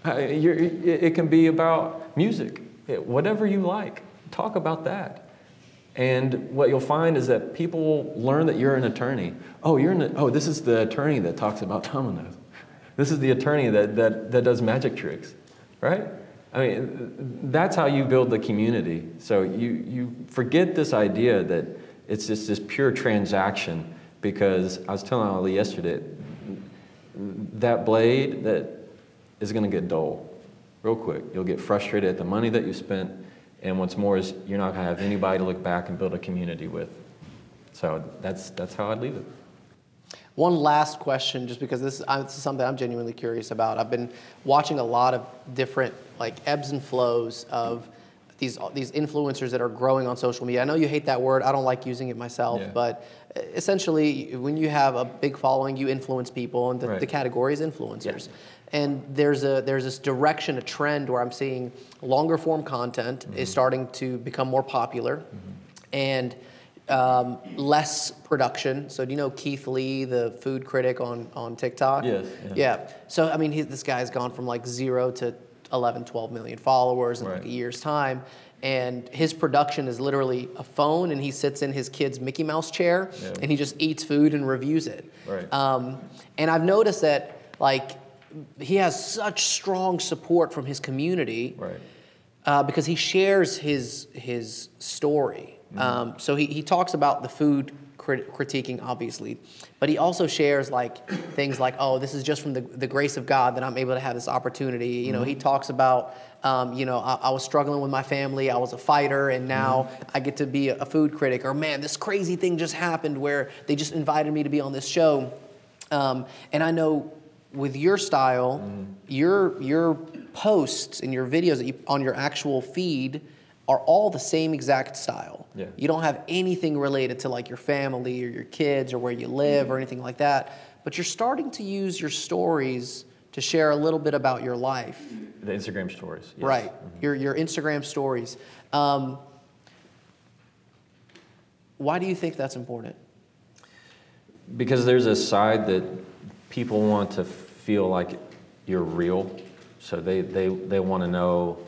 It can be about music. Whatever you like, talk about that. And what you'll find is that people learn that you're an attorney. This is the attorney that talks about dominoes. This is the attorney that does magic tricks, right? I mean, that's how you build the community. So you forget this idea that it's just this pure transaction, because I was telling Ali yesterday, that blade that is going to get dull real quick. You'll get frustrated at the money that you spent, and what's more is you're not going to have anybody to look back and build a community with. So that's how I'd leave it. One last question, just because this is something I'm genuinely curious about. I've been watching a lot of different ebbs and flows of these influencers that are growing on social media. I know you hate that word. I don't like using it myself, but essentially, when you have a big following, you influence people, and the category is influencers. Yeah. And there's this direction, a trend where I'm seeing longer form content is starting to become more popular, and less production. So do you know Keith Lee, the food critic on TikTok? Yes. Yeah. So I mean, this guy's gone from 0 to 11, 12 million followers in a year's time. And his production is literally a phone, and he sits in his kid's Mickey Mouse chair, and he just eats food and reviews it. Right. And I've noticed that he has such strong support from his community, because he shares his story. So he talks about the food critiquing, obviously, but he also shares things like, this is just from the grace of God that I'm able to have this opportunity. You know, he talks about, I was struggling with my family, I was a fighter, and now I get to be a food critic. Or, man, this crazy thing just happened where they just invited me to be on this show. And I know with your style, your posts and your videos on your actual feed are all the same exact style. Yeah. You don't have anything related to your family or your kids or where you live or anything like that. But you're starting to use your stories to share a little bit about your life. The Instagram stories. Yes. Right. Your Instagram stories. Why do you think that's important? Because there's a side that people want to feel like you're real. So they want to know.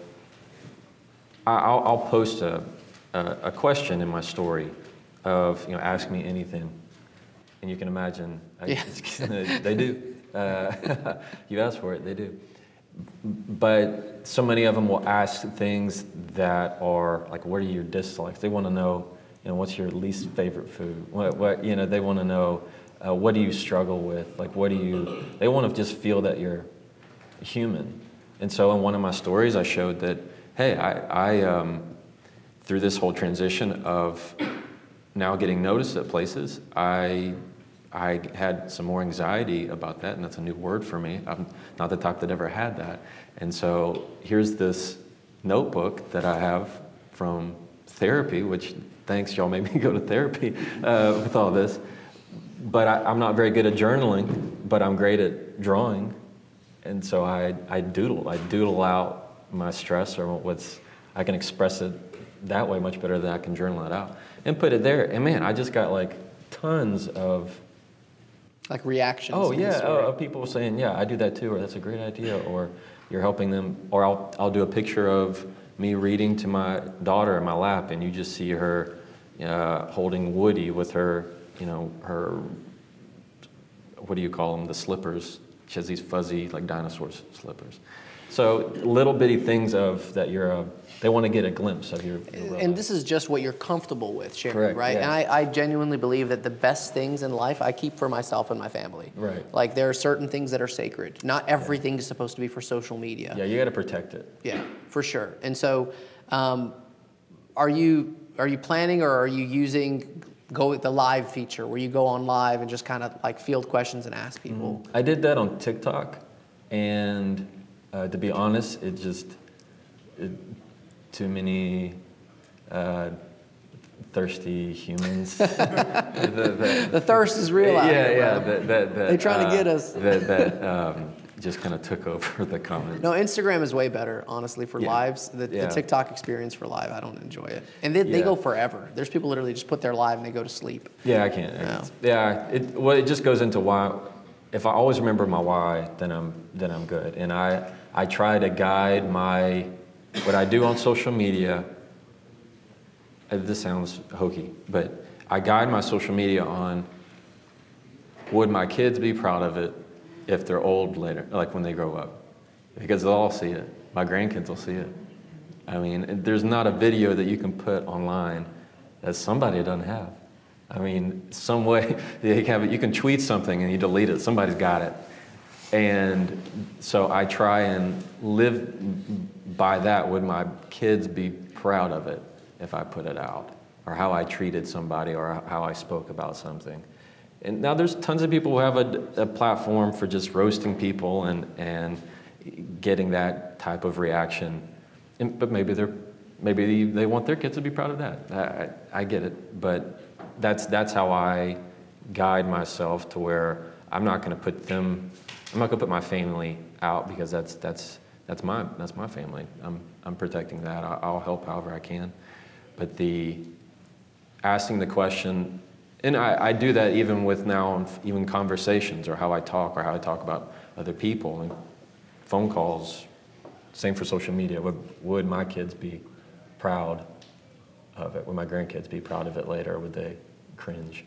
I'll post a question in my story of, ask me anything. And you can imagine, they do. You ask for it, they do. But so many of them will ask things that are what are your dislikes? They want to know, what's your least favorite food? What they want to know, what do you struggle with? They want to just feel that you're human. And so in one of my stories, I showed that, hey, I through this whole transition of now getting noticed at places, I I had some more anxiety about that, and that's a new word for me. I'm not the type that ever had that. And so here's this notebook that I have from therapy, which thanks, y'all made me go to therapy with all this. But I'm not very good at journaling, but I'm great at drawing. And so I doodle out my stress, or I can express it that way much better than I can journal it out and put it there. And man, I just got like tons of like reactions. Oh yeah, of people saying, yeah, I do that too, or that's a great idea, or you're helping them, or I'll do a picture of me reading to my daughter in my lap, and you just see her holding Woody with her, her, what do you call them, the slippers. She has these fuzzy, like dinosaur slippers. So little bitty things of that they want to get a glimpse of your and this is just what you're comfortable with sharing, correct, right? Yeah. And I genuinely believe that the best things in life I keep for myself and my family. Right. Like there are certain things that are sacred. Not everything is supposed to be for social media. Yeah, you got to protect it. Yeah, for sure. And so, are you planning, or are you using the live feature where you go on live and just kind of like field questions and ask people? I did that on TikTok, and to be honest, too many thirsty humans. The thirst is real out here. Yeah, they're trying to get us. Just kind of took over the comments. No, Instagram is way better, honestly, for lives. The TikTok experience for live, I don't enjoy it. And they go forever. There's people literally just put their live and they go to sleep. Yeah, I can't. No. It just goes into why. If I always remember my why, then I'm good. And I try to guide what I do on social media. This sounds hokey, but I guide my social media on, would my kids be proud of it if they're old later, like when they grow up? Because they'll all see it. My grandkids will see it. I mean, there's not a video that you can put online that somebody doesn't have. I mean, some way they have it. You can tweet something and you delete it. Somebody's got it. And so I try and live by that. Would my kids be proud of it if I put it out? Or how I treated somebody, or how I spoke about something? And now there's tons of people who have a platform for just roasting people and getting that type of reaction. But maybe they want their kids to be proud of that. I get it, but that's how I guide myself to where I'm not going to put my family out, because that's my family. I'm protecting that. I'll help however I can. But the asking the question, and I do that even with now, even conversations, or how I talk about other people, and phone calls. Same for social media. Would my kids be proud of it? Would my grandkids be proud of it later? Or would they cringe?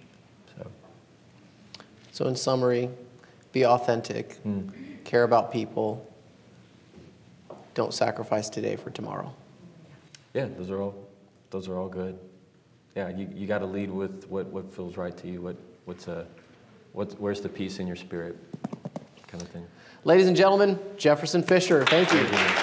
So in summary, be authentic, care about people, don't sacrifice today for tomorrow. Yeah, those are all good. Yeah, you got to lead with what feels right to you. Where's the peace in your spirit, kind of thing. Ladies and gentlemen, Jefferson Fisher. Thank you.